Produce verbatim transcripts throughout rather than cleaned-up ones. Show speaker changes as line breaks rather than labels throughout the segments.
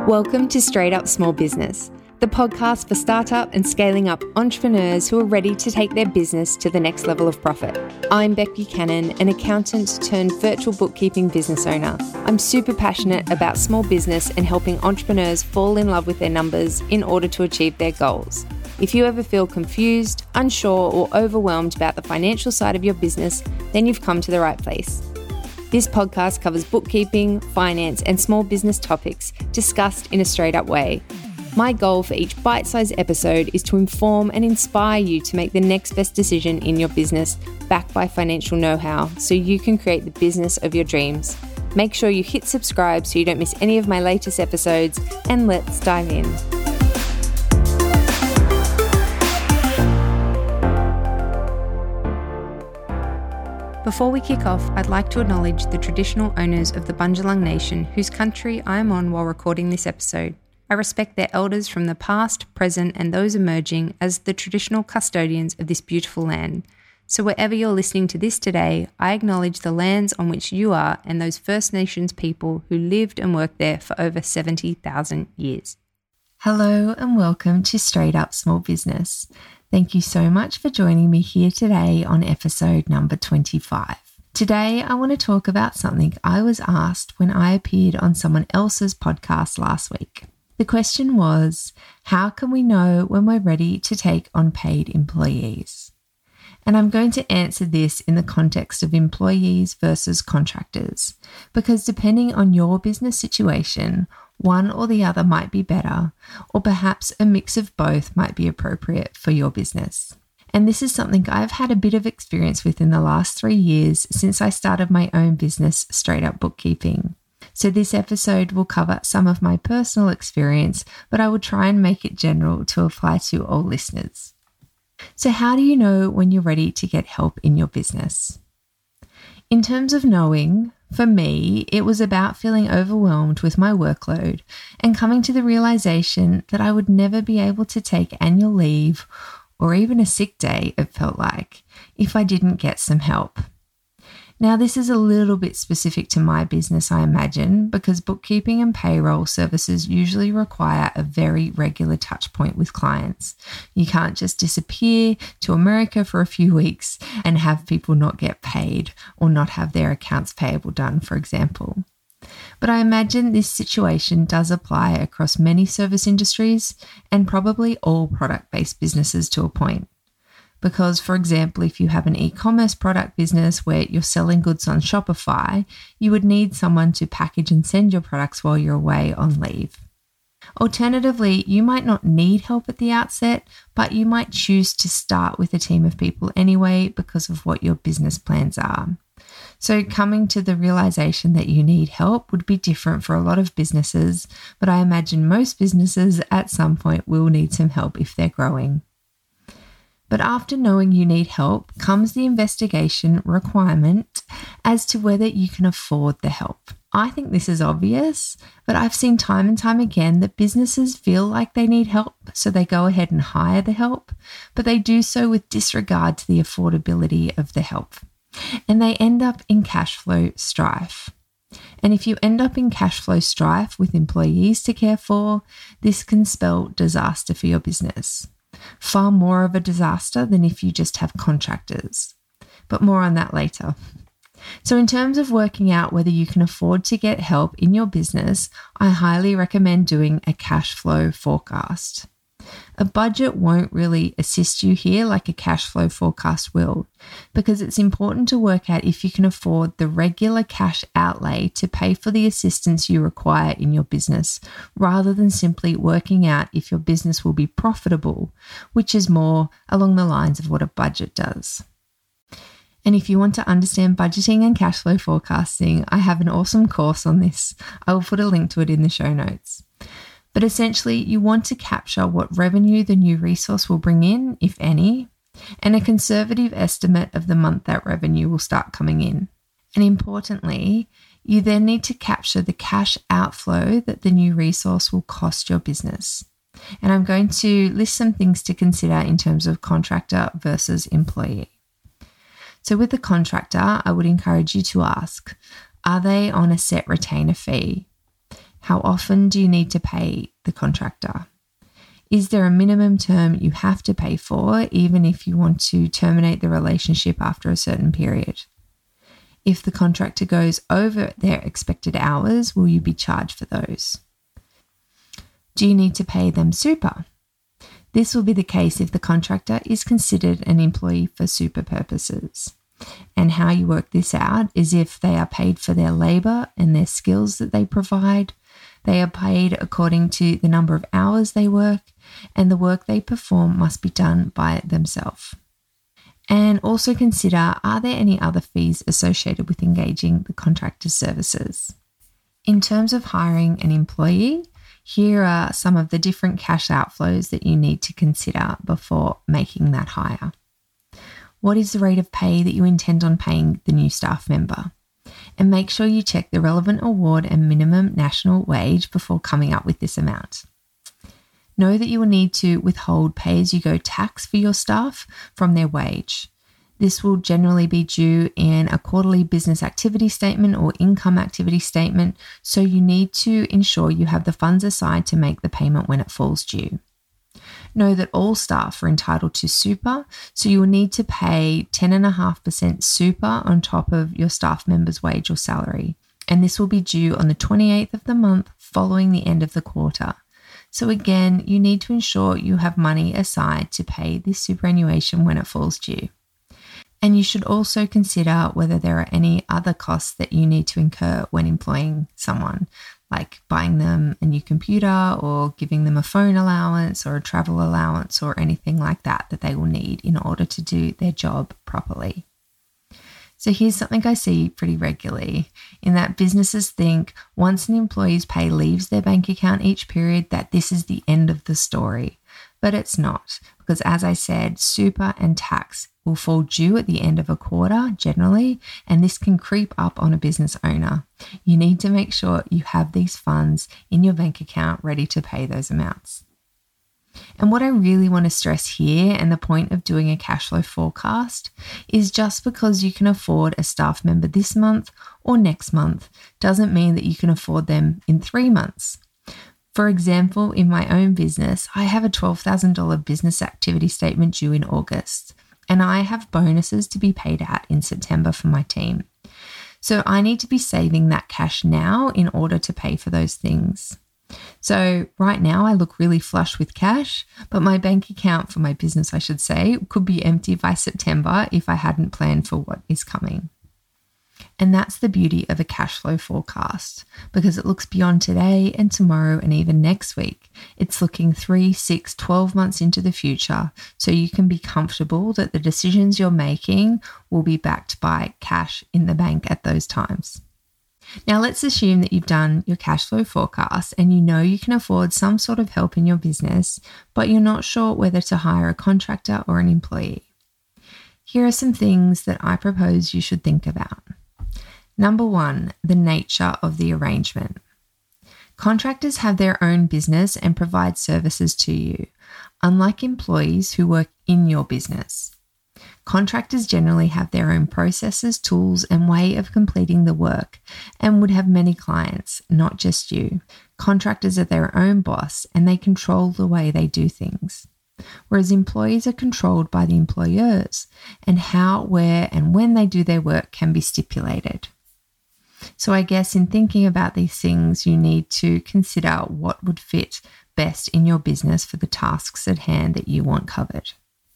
Welcome to Straight Up Small Business, the podcast for startup and scaling up entrepreneurs who are ready to take their business to the next level of profit. I'm Beck Buchanan, an accountant turned virtual bookkeeping business owner. I'm super passionate about small business and helping entrepreneurs fall in love with their numbers in order to achieve their goals. If you ever feel confused, unsure, or overwhelmed about the financial side of your business, then you've come to the right place. This podcast covers bookkeeping, finance, and small business topics discussed in a straight-up way. My goal for each bite-sized episode is to inform and inspire you to make the next best decision in your business, backed by financial know-how, so you can create the business of your dreams. Make sure you hit subscribe so you don't miss any of my latest episodes, and let's dive in. Before we kick off, I'd like to acknowledge the traditional owners of the Bundjalung Nation, whose country I am on while recording this episode. I respect their elders from the past, present, and those emerging as the traditional custodians of this beautiful land. So wherever you're listening to this today, I acknowledge the lands on which you are and those First Nations people who lived and worked there for over seventy thousand years. Hello and welcome to Straight Up Small Business. Thank you so much for joining me here today on episode number twenty-five. Today, I want to talk about something I was asked when I appeared on someone else's podcast last week. The question was, how can we know when we're ready to take on paid employees? And I'm going to answer this in the context of employees versus contractors, because depending on your business situation, one or the other might be better, or perhaps a mix of both might be appropriate for your business. And this is something I've had a bit of experience with in the last three years since I started my own business, Straight Up Bookkeeping. So this episode will cover some of my personal experience, but I will try and make it general to apply to all listeners. So how do you know when you're ready to get help in your business? In terms of knowing, for me, it was about feeling overwhelmed with my workload and coming to the realization that I would never be able to take annual leave or even a sick day, it felt like, if I didn't get some help. Now, this is a little bit specific to my business, I imagine, because bookkeeping and payroll services usually require a very regular touch point with clients. You can't just disappear to America for a few weeks and have people not get paid or not have their accounts payable done, for example. But I imagine this situation does apply across many service industries and probably all product-based businesses to a point. Because, for example, if you have an e-commerce product business where you're selling goods on Shopify, you would need someone to package and send your products while you're away on leave. Alternatively, you might not need help at the outset, but you might choose to start with a team of people anyway because of what your business plans are. So coming to the realization that you need help would be different for a lot of businesses, but I imagine most businesses at some point will need some help if they're growing. But after knowing you need help comes the investigation requirement as to whether you can afford the help. I think this is obvious, but I've seen time and time again that businesses feel like they need help, so they go ahead and hire the help, but they do so with disregard to the affordability of the help. And they end up in cash flow strife. And if you end up in cash flow strife with employees to care for, this can spell disaster for your business. Far more of a disaster than if you just have contractors. But more on that later. So in terms of working out whether you can afford to get help in your business, I highly recommend doing a cash flow forecast. A budget won't really assist you here like a cash flow forecast will, because it's important to work out if you can afford the regular cash outlay to pay for the assistance you require in your business, rather than simply working out if your business will be profitable, which is more along the lines of what a budget does. And if you want to understand budgeting and cash flow forecasting, I have an awesome course on this. I will put a link to it in the show notes. But essentially, you want to capture what revenue the new resource will bring in, if any, and a conservative estimate of the month that revenue will start coming in. And importantly, you then need to capture the cash outflow that the new resource will cost your business. And I'm going to list some things to consider in terms of contractor versus employee. So with the contractor, I would encourage you to ask, are they on a set retainer fee? How often do you need to pay the contractor? Is there a minimum term you have to pay for, even if you want to terminate the relationship after a certain period? If the contractor goes over their expected hours, will you be charged for those? Do you need to pay them super? This will be the case if the contractor is considered an employee for super purposes. And how you work this out is if they are paid for their labour and their skills that they provide. They are paid according to the number of hours they work, and the work they perform must be done by themselves. And also consider, are there any other fees associated with engaging the contractor's services? In terms of hiring an employee, here are some of the different cash outflows that you need to consider before making that hire. What is the rate of pay that you intend on paying the new staff member? And make sure you check the relevant award and minimum national wage before coming up with this amount. Know that you will need to withhold pay-as-you-go tax for your staff from their wage. This will generally be due in a quarterly business activity statement or income activity statement, so you need to ensure you have the funds aside to make the payment when it falls due. Know that all staff are entitled to super, so you will need to pay ten point five percent super on top of your staff member's wage or salary, and this will be due on the twenty-eighth of the month following the end of the quarter. So again, you need to ensure you have money aside to pay this superannuation when it falls due. And you should also consider whether there are any other costs that you need to incur when employing someone, like buying them a new computer or giving them a phone allowance or a travel allowance or anything like that that they will need in order to do their job properly. So here's something I see pretty regularly, in that businesses think once an employee's pay leaves their bank account each period that this is the end of the story. But it's not, because as I said, super and tax will fall due at the end of a quarter generally, and this can creep up on a business owner. You need to make sure you have these funds in your bank account ready to pay those amounts. And what I really want to stress here, and the point of doing a cash flow forecast, is just because you can afford a staff member this month or next month doesn't mean that you can afford them in three months. For example, in my own business, I have a twelve thousand dollars business activity statement due in August, and I have bonuses to be paid out in September for my team. So I need to be saving that cash now in order to pay for those things. So right now I look really flush with cash, but my bank account for my business, I should say, could be empty by September if I hadn't planned for what is coming. And that's the beauty of a cash flow forecast, because it looks beyond today and tomorrow and even next week. It's looking three, six, twelve months into the future, so you can be comfortable that the decisions you're making will be backed by cash in the bank at those times. Now let's assume that you've done your cash flow forecast and you know you can afford some sort of help in your business, but you're not sure whether to hire a contractor or an employee. Here are some things that I propose you should think about. Number one, the nature of the arrangement. Contractors have their own business and provide services to you, unlike employees who work in your business. Contractors generally have their own processes, tools, and way of completing the work, and would have many clients, not just you. Contractors are their own boss, and they control the way they do things. Whereas employees are controlled by the employers, and how, where, and when they do their work can be stipulated. So I guess in thinking about these things, you need to consider what would fit best in your business for the tasks at hand that you want covered.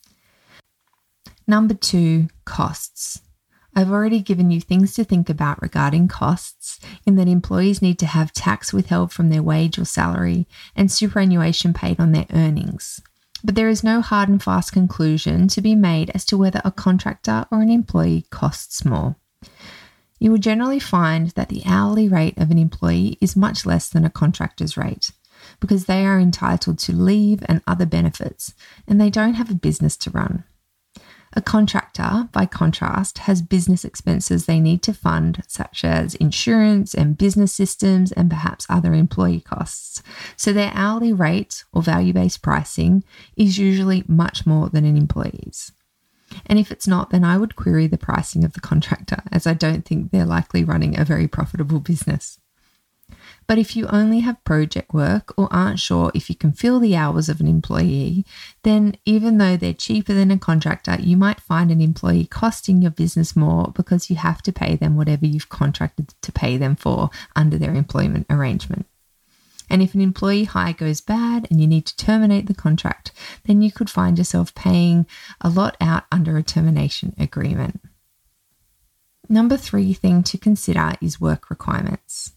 Number two, costs. I've already given you things to think about regarding costs, in that employees need to have tax withheld from their wage or salary and superannuation paid on their earnings. But there is no hard and fast conclusion to be made as to whether a contractor or an employee costs more. You will generally find that the hourly rate of an employee is much less than a contractor's rate, because they are entitled to leave and other benefits, and they don't have a business to run. A contractor, by contrast, has business expenses they need to fund, such as insurance and business systems and perhaps other employee costs. So their hourly rate or value-based pricing is usually much more than an employee's. And if it's not, then I would query the pricing of the contractor, as I don't think they're likely running a very profitable business. But if you only have project work or aren't sure if you can fill the hours of an employee, then even though they're cheaper than a contractor, you might find an employee costing your business more because you have to pay them whatever you've contracted to pay them for under their employment arrangement. And if an employee hire goes bad and you need to terminate the contract, then you could find yourself paying a lot out under a termination agreement. Number three thing to consider is work requirements.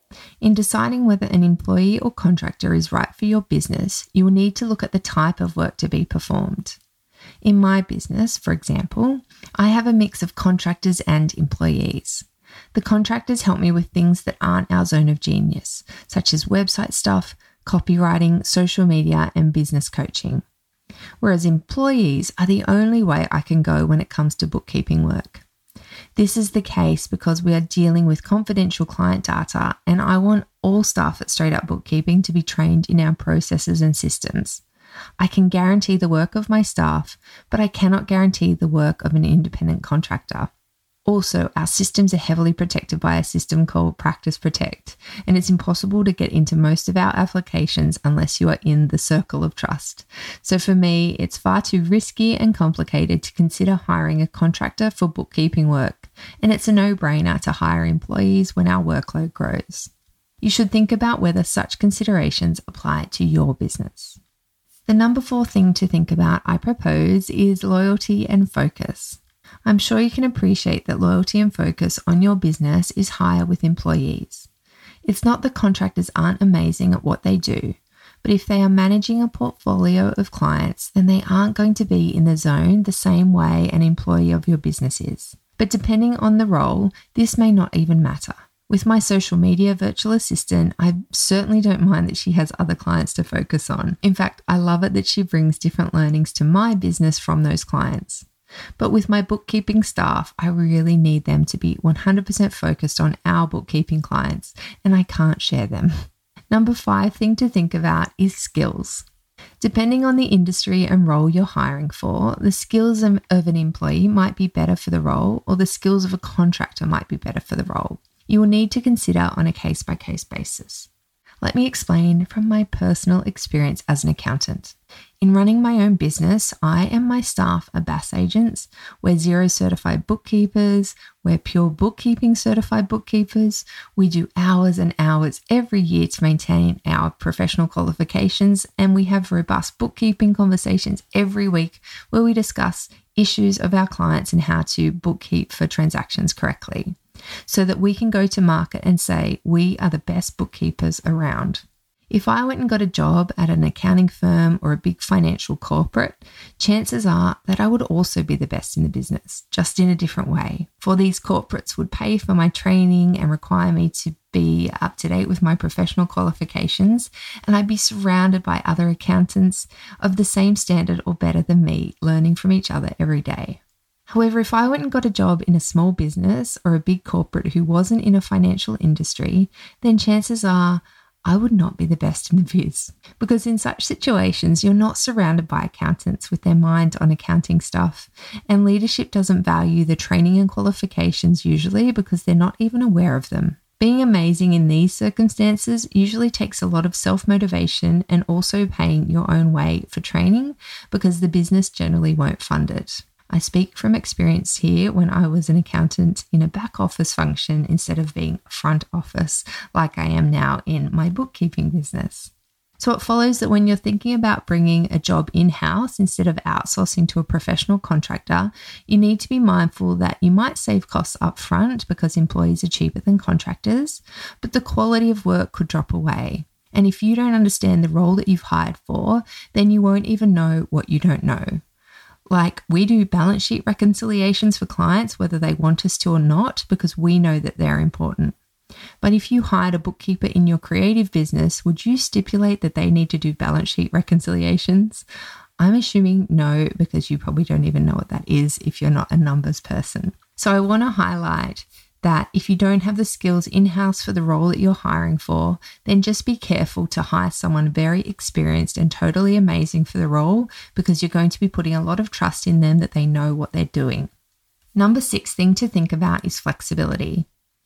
In deciding whether an employee or contractor is right for your business, you will need to look at the type of work to be performed. In my business, for example, I have a mix of contractors and employees. The contractors help me with things that aren't our zone of genius, such as website stuff, copywriting, social media, and business coaching. Whereas employees are the only way I can go when it comes to bookkeeping work. This is the case because we are dealing with confidential client data, and I want all staff at Straight Up Bookkeeping to be trained in our processes and systems. I can guarantee the work of my staff, but I cannot guarantee the work of an independent contractor. Also, our systems are heavily protected by a system called Practice Protect, and it's impossible to get into most of our applications unless you are in the circle of trust. So for me, it's far too risky and complicated to consider hiring a contractor for bookkeeping work, and it's a no-brainer to hire employees when our workload grows. You should think about whether such considerations apply to your business. The number four thing to think about, I propose, is loyalty and focus. I'm sure you can appreciate that loyalty and focus on your business is higher with employees. It's not that contractors aren't amazing at what they do, but if they are managing a portfolio of clients, then they aren't going to be in the zone the same way an employee of your business is. But depending on the role, this may not even matter. With my social media virtual assistant, I certainly don't mind that she has other clients to focus on. In fact, I love it that she brings different learnings to my business from those clients. But with my bookkeeping staff, I really need them to be one hundred percent focused on our bookkeeping clients, and I can't share them. Number five thing to think about is skills. Depending on the industry and role you're hiring for, the skills of an employee might be better for the role, or the skills of a contractor might be better for the role. You will need to consider on a case-by-case basis. Let me explain from my personal experience as an accountant. In running my own business, I and my staff are B A S agents, we're Xero certified bookkeepers, we're pure bookkeeping certified bookkeepers. We do hours and hours every year to maintain our professional qualifications, and we have robust bookkeeping conversations every week where we discuss issues of our clients and how to bookkeep for transactions correctly, so that we can go to market and say we are the best bookkeepers around. If I went and got a job at an accounting firm or a big financial corporate, chances are that I would also be the best in the business, just in a different way. For these corporates would pay for my training and require me to be up to date with my professional qualifications, and I'd be surrounded by other accountants of the same standard or better than me, learning from each other every day. However, if I went and got a job in a small business or a big corporate who wasn't in a financial industry, then chances are I would not be the best in the biz. Because in such situations, you're not surrounded by accountants with their mind on accounting stuff, and leadership doesn't value the training and qualifications usually because they're not even aware of them. Being amazing in these circumstances usually takes a lot of self-motivation and also paying your own way for training because the business generally won't fund it. I speak from experience here when I was an accountant in a back office function instead of being front office like I am now in my bookkeeping business. So it follows that when you're thinking about bringing a job in-house instead of outsourcing to a professional contractor, you need to be mindful that you might save costs up front because employees are cheaper than contractors, but the quality of work could drop away. And if you don't understand the role that you've hired for, then you won't even know what you don't know. Like, we do balance sheet reconciliations for clients, whether they want us to or not, because we know that they're important. But if you hired a bookkeeper in your creative business, would you stipulate that they need to do balance sheet reconciliations? I'm assuming no, because you probably don't even know what that is if you're not a numbers person. So I want to highlight that if you don't have the skills in-house for the role that you're hiring for, then just be careful to hire someone very experienced and totally amazing for the role, because you're going to be putting a lot of trust in them that they know what they're doing. Number six thing to think about is flexibility.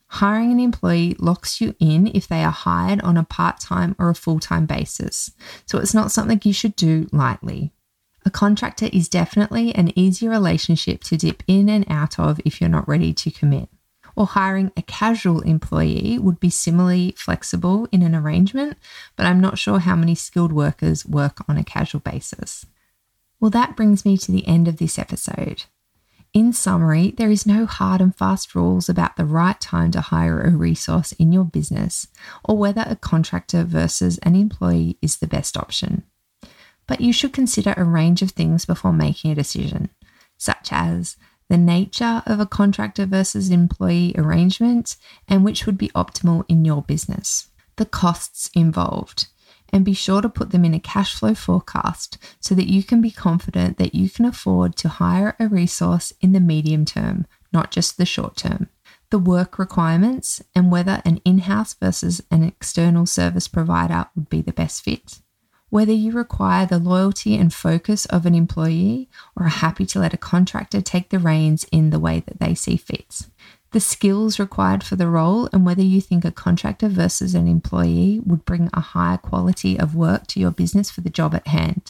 Hiring an employee locks you in if they are hired on a part-time or a full-time basis, so it's not something you should do lightly. A contractor is definitely an easier relationship to dip in and out of if you're not ready to commit. Or hiring a casual employee would be similarly flexible in an arrangement, but I'm not sure how many skilled workers work on a casual basis. Well, that brings me to the end of this episode. In summary, there is no hard and fast rules about the right time to hire a resource in your business or whether a contractor versus an employee is the best option. But you should consider a range of things before making a decision, such as the nature of a contractor versus employee arrangement and which would be optimal in your business, the costs involved, and be sure to put them in a cash flow forecast so that you can be confident that you can afford to hire a resource in the medium term, not just the short term. The work requirements and whether an in-house versus an external service provider would be the best fit. Whether you require the loyalty and focus of an employee or are happy to let a contractor take the reins in the way that they see fit. The skills required for the role and whether you think a contractor versus an employee would bring a higher quality of work to your business for the job at hand.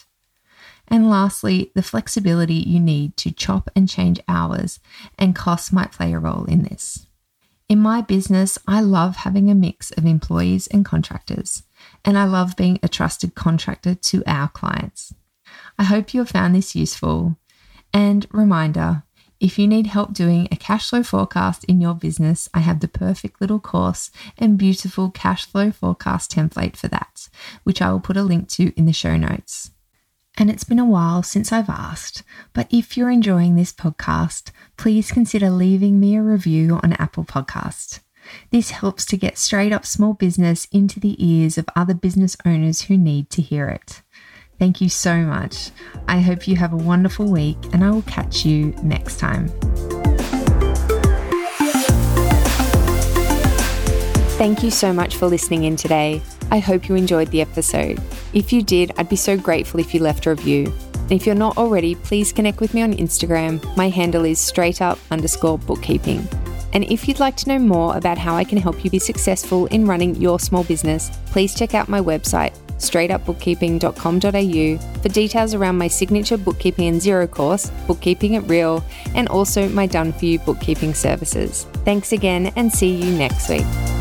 And lastly, the flexibility you need to chop and change hours, and costs might play a role in this. In my business, I love having a mix of employees and contractors, and I love being a trusted contractor to our clients. I hope you have found this useful. And reminder, if you need help doing a cash flow forecast in your business, I have the perfect little course and beautiful cash flow forecast template for that, which I will put a link to in the show notes. And it's been a while since I've asked, but if you're enjoying this podcast, please consider leaving me a review on Apple Podcast. This helps to get straight up small business into the ears of other business owners who need to hear it. Thank you so much. I hope you have a wonderful week, and I will catch you next time. Thank you so much for listening in today. I hope you enjoyed the episode. If you did, I'd be so grateful if you left a review. And if you're not already, please connect with me on Instagram. My handle is straightUp underscore bookkeeping. And if you'd like to know more about how I can help you be successful in running your small business, please check out my website, straight up bookkeeping dot com dot a u, for details around my signature bookkeeping and zero course, Bookkeeping at Real, and also my done for you bookkeeping services. Thanks again, and see you next week.